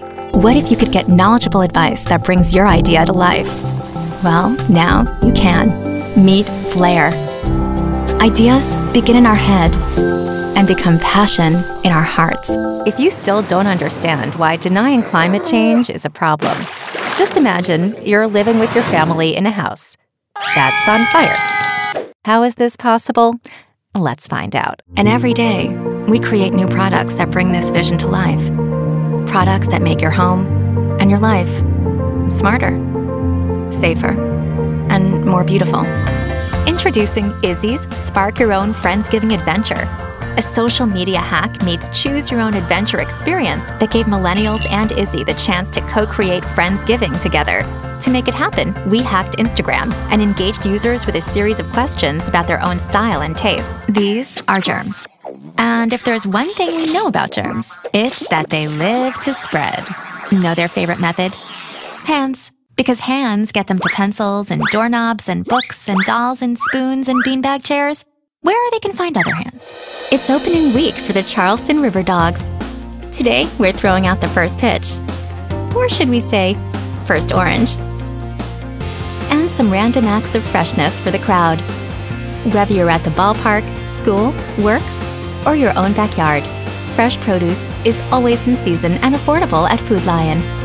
What if you could get knowledgeable advice that brings your idea to life? Well, now you can. Meet Flair. Ideas begin in our head and become passion in our hearts. If you still don't understand why denying climate change is a problem, just imagine you're living with your family in a house that's on fire. How is this possible? Let's find out. And every day, we create new products that bring this vision to life. Products that make your home and your life smarter, safer, and more beautiful. Introducing Izzy's Spark Your Own Friendsgiving Adventure, a social media hack meets choose your own adventure experience that gave millennials and Izzy the chance to co-create Friendsgiving together. To make it happen, we hacked Instagram and engaged users with a series of questions about their own style and tastes. These are germs. And if there's one thing we know about germs, it's that they live to spread. Know their favorite method? Hands. Because hands get them to pencils and doorknobs and books and dolls and spoons and beanbag chairs, where they can find other hands. It's opening week for the Charleston River Dogs. Today, we're throwing out the first pitch. Or should we say, first orange. And some random acts of freshness for the crowd. Whether you're at the ballpark, school, work, or your own backyard, fresh produce is always in season and affordable at Food Lion.